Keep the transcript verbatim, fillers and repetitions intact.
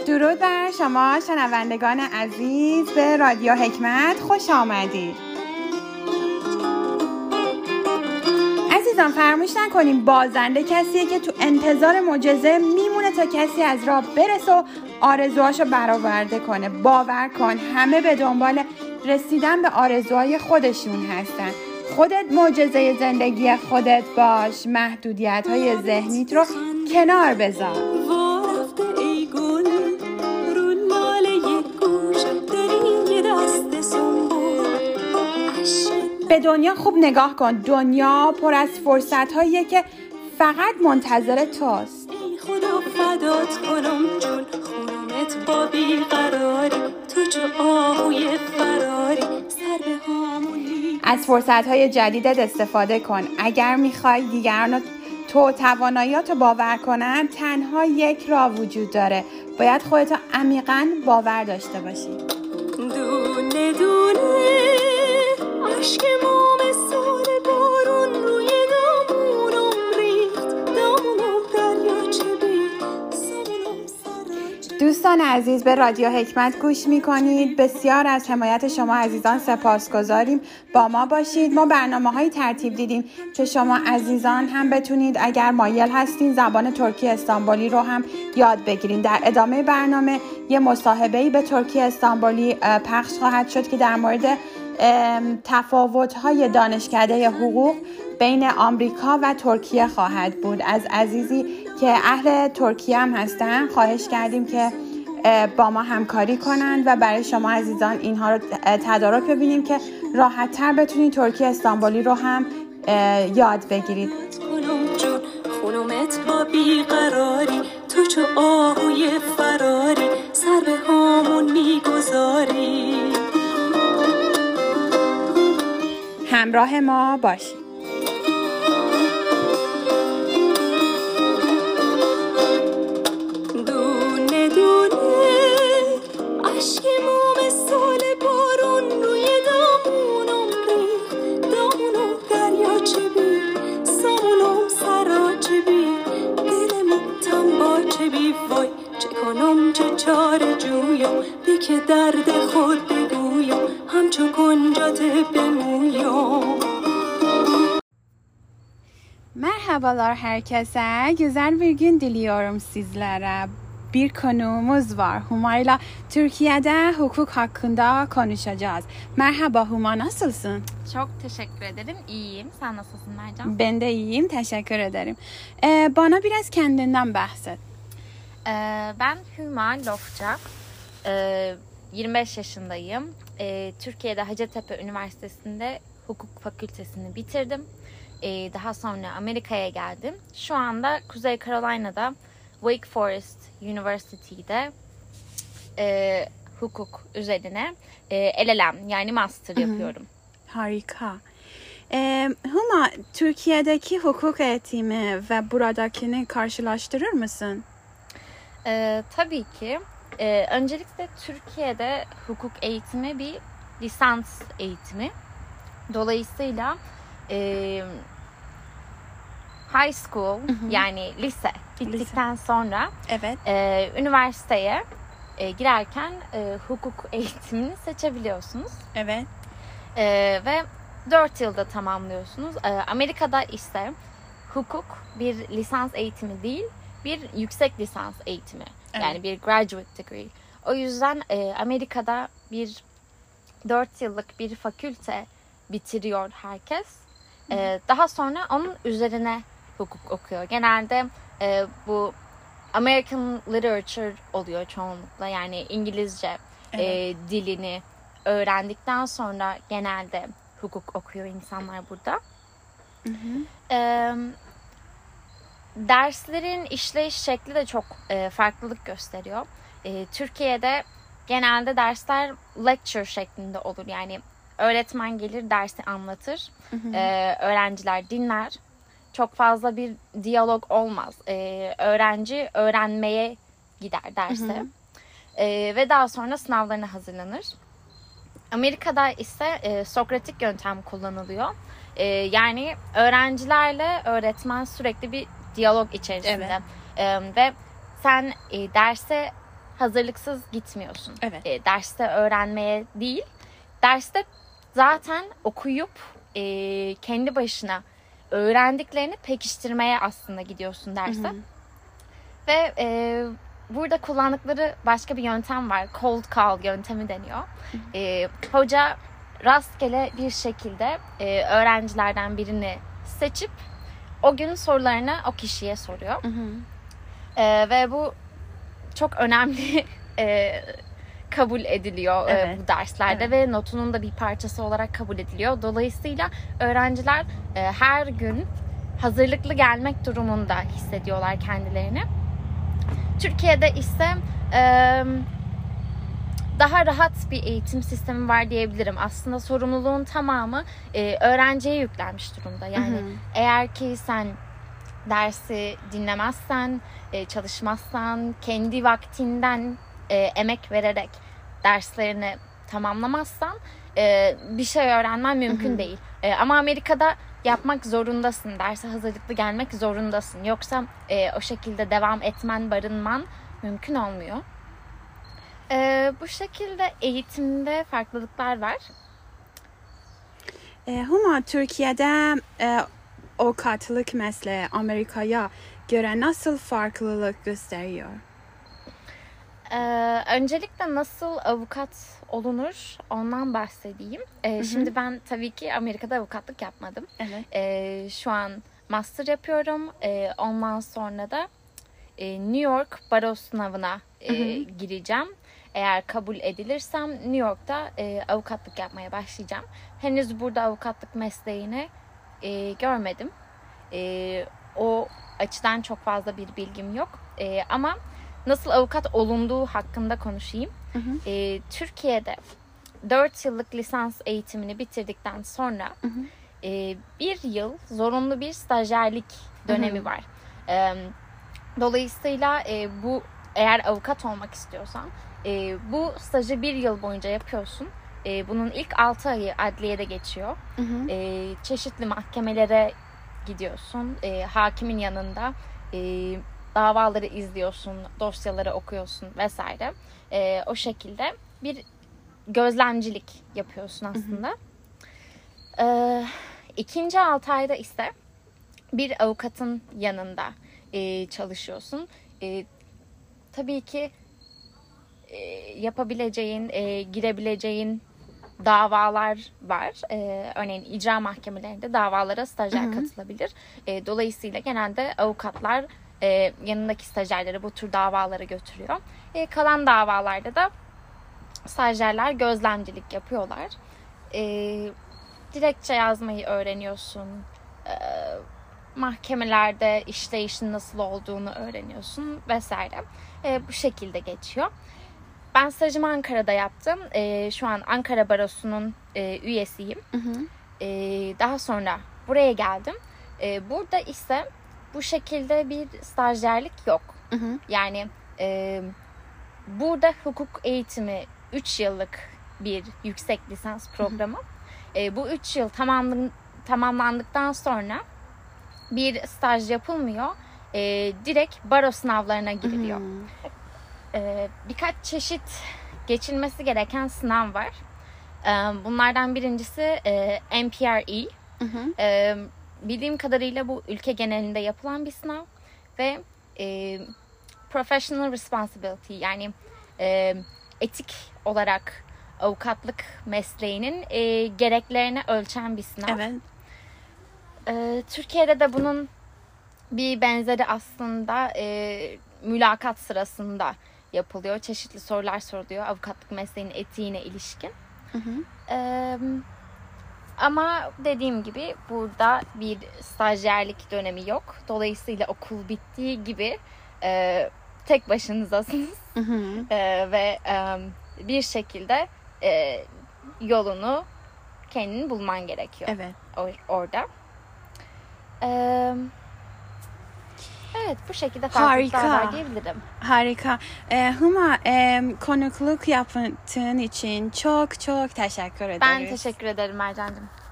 درود بر شما شنوندگان عزیز به رادیو حکمت، خوش آمدید. عزیزان فراموش نکنیم بازنده کسیه که تو انتظار معجزه میمونه تا کسی از راه برسه و آرزوهاشو برآورده کنه. باور کن همه به دنبال رسیدن به آرزوهای خودشون هستن. خودت معجزه زندگی خودت باش، محدودیت‌های ذهنیت رو کنار بذار. به دنیا خوب نگاه کن. دنیا پر از فرصت‌هاییه که فقط منتظر توست. ای خدا فدات کنم چون خونمت با بیقراری، تو چو آهوی فراری سر به هامونی. از فرصت‌های جدیدت استفاده کن. اگر می‌خوای دیگران تو تواناییاتو باور کنن، تنها یک راه وجود داره. باید خودتو عمیقاً باور داشته باشی. دونه دونه عشق موم سال بارون روی دامونم ریخت، دامونم دریاچه بی سامونم سراچه. دوستان عزیز به رادیو حکمت گوش میکنید. بسیار از حمایت شما عزیزان سپاسگزاریم. با ما باشید. ما برنامه هایی ترتیب دیدیم که شما عزیزان هم بتونید اگر مایل هستین زبان ترکی استانبولی رو هم یاد بگیرین. در ادامه برنامه یه مصاحبه‌ای به ترکی استانبولی پخش خواهد شد که در مورد تفاوت‌های دانشکده حقوق بین آمریکا و ترکیه خواهد بود. از عزیزی که اهل ترکیه هم هستن خواهش کردیم که با ما همکاری کنند و برای شما عزیزان اینها رو تدارک ببینیم که راحت‌تر بتونید ترکی استانبولی رو هم یاد بگیرید. خونمت با بیقراری، تو چو آهوی فراری سر به هامون میگذاری. همراه ما باشید. دونه دونه عشق موم سال بارون روی دامونم ریخت، دامونم دریاچه بی سامونم سراچه بی دلمون تنباچه بی. وای چه کنم چه چاره جویم بی که درد خود بگویم همچو کنجات بمویم. Merhabalar herkese. Güzel bir gün diliyorum sizlere. Bir konumuz var. Humayla Türkiye'de hukuk hakkında konuşacağız. Merhaba Huma, nasılsın? Çok teşekkür ederim. İyiyim. Sen nasılsın Mercan? Ben de iyiyim. Teşekkür ederim. Ee, bana biraz kendinden bahset. Ee, ben Hüma Lofça. Ee, yirmi beş yaşındayım. Ee, Türkiye'de Hacettepe Üniversitesi'nde hukuk fakültesini bitirdim. Ee, daha sonra Amerika'ya geldim. Şu anda Kuzey Carolina'da Wake Forest University'de e, hukuk üzerine e, L L M yani master yapıyorum. Harika. Ee, Huma, Türkiye'deki hukuk eğitimi ve buradakini karşılaştırır mısın? Ee, tabii ki. Ee, öncelikle Türkiye'de hukuk eğitimi bir lisans eğitimi. Dolayısıyla e, high school hı hı. yani lise bittikten lise. sonra evet. e, üniversiteye e, girerken e, hukuk eğitimini seçebiliyorsunuz. Evet. E, ve dört yılda tamamlıyorsunuz. E, Amerika'da ise hukuk bir lisans eğitimi değil, bir yüksek lisans eğitimi. Evet. Yani bir graduate degree. O yüzden e, Amerika'da bir dört yıllık bir fakülte bitiriyor herkes. E, daha sonra onun üzerine hukuk okuyor. Genelde e, bu American literature oluyor çoğunlukla. Yani İngilizce evet. e, dilini öğrendikten sonra genelde hukuk okuyor insanlar burada. Hı hı. E, derslerin işleyiş şekli de çok e, farklılık gösteriyor. E, Türkiye'de genelde dersler lecture şeklinde olur. Yani öğretmen gelir dersi anlatır. Hı hı. E, öğrenciler dinler. Çok fazla bir diyalog olmaz. E, öğrenci öğrenmeye gider derse. Hı hı. E, ve daha sonra sınavlarına hazırlanır. Amerika'da ise e, Sokratik yöntem kullanılıyor. E, yani öğrencilerle öğretmen sürekli bir diyalog içerisinde. Evet. E, ve sen e, derse hazırlıksız gitmiyorsun. Evet. E, derste öğrenmeye değil, derste zaten okuyup e, kendi başına öğrendiklerini pekiştirmeye aslında gidiyorsun derse. Hı hı. Ve e, burada kullandıkları başka bir yöntem var. Cold call yöntemi deniyor. Hı hı. E, hoca rastgele bir şekilde e, öğrencilerden birini seçip o gün sorularını o kişiye soruyor. Hı hı. E, ve bu çok önemli e, kabul ediliyor evet. e, bu derslerde evet. ve notunun da bir parçası olarak kabul ediliyor. Dolayısıyla öğrenciler e, her gün hazırlıklı gelmek durumunda hissediyorlar kendilerini. Türkiye'de ise e, daha rahat bir eğitim sistemi var diyebilirim. Aslında sorumluluğun tamamı e, öğrenciye yüklenmiş durumda. Yani hı hı. eğer ki sen dersi dinlemezsen, e, çalışmazsan, kendi vaktinden e, emek vererek derslerini tamamlamazsan e, bir şey öğrenmen mümkün hı hı. değil. E, ama Amerika'da yapmak zorundasın. Derse hazırlıklı gelmek zorundasın. Yoksa e, o şekilde devam etmen, barınman mümkün olmuyor. E, bu şekilde eğitimde farklılıklar var. E, Huma, Türkiye'de e, avukatlık mesleği Amerika'ya göre nasıl farklılık gösteriyor? Ee, öncelikle nasıl avukat olunur ondan bahsedeyim. Ee, hı hı. Şimdi ben tabii ki Amerika'da avukatlık yapmadım. Evet. Ee, şu an master yapıyorum. Ee, ondan sonra da e, New York baro sınavına e, gireceğim. Eğer kabul edilirsem New York'ta e, avukatlık yapmaya başlayacağım. Henüz burada avukatlık mesleğini e, görmedim. E, o açıdan çok fazla bir bilgim yok. E, ama nasıl avukat olunduğu hakkında konuşayım. Hı hı. E, Türkiye'de dört yıllık lisans eğitimini bitirdikten sonra hı hı. E, bir yıl zorunlu bir stajyerlik dönemi hı hı. var. E, dolayısıyla e, bu eğer avukat olmak istiyorsan e, bu stajı bir yıl boyunca yapıyorsun. E, bunun ilk altı ayı adliyede geçiyor. Hı hı. E, çeşitli mahkemelere gidiyorsun. E, hakimin yanında e, davaları izliyorsun, dosyaları okuyorsun vesaire. E, o şekilde bir gözlemcilik yapıyorsun aslında. Hı hı. E, ikinci altı ayda ise bir avukatın yanında e, çalışıyorsun. E, tabii ki e, yapabileceğin, e, girebileceğin davalar var. Ee, örneğin icra mahkemelerinde davalara stajyer Hı-hı. katılabilir. E, dolayısıyla genelde avukatlar e, yanındaki stajyerleri bu tür davalara götürüyor. E, kalan davalarda da stajyerler gözlemcilik yapıyorlar. E, dilekçe yazmayı öğreniyorsun. E, mahkemelerde işleyişin nasıl olduğunu öğreniyorsun vesaire. E, bu şekilde geçiyor. Ben stajımı Ankara'da yaptım. Ee, şu an Ankara Barosu'nun e, üyesiyim. Hı hı. Ee, daha sonra buraya geldim. Ee, burada ise bu şekilde bir stajyerlik yok. Hı hı. Yani e, burada hukuk eğitimi üç yıllık bir yüksek lisans programı. Hı hı. E, bu üç yıl tamamlan, tamamlandıktan sonra bir staj yapılmıyor. E, direkt baro sınavlarına giriliyor. Hı hı. Birkaç çeşit geçilmesi gereken sınav var. Bunlardan birincisi M P R E. Hı hı. Bildiğim kadarıyla bu ülke genelinde yapılan bir sınav ve Professional Responsibility, yani etik olarak avukatlık mesleğinin gereklerini ölçen bir sınav. Evet. Türkiye'de de bunun bir benzeri aslında mülakat sırasında yapılıyor. Çeşitli sorular soruluyor avukatlık mesleğinin etiğine ilişkin. Hı hı. Ee, ama dediğim gibi burada bir stajyerlik dönemi yok. Dolayısıyla okul bittiği gibi e, tek başınızasınız. Hı hı. E, ve e, bir şekilde e, yolunu kendin bulman gerekiyor. Evet. Or- orada. Evet. Evet, bu şekilde farklılıklar var diyebilirim. Harika. Ee, Huma, e, konukluk yaptığın için çok çok teşekkür ederiz. Ben teşekkür ederim Mercan'cığım.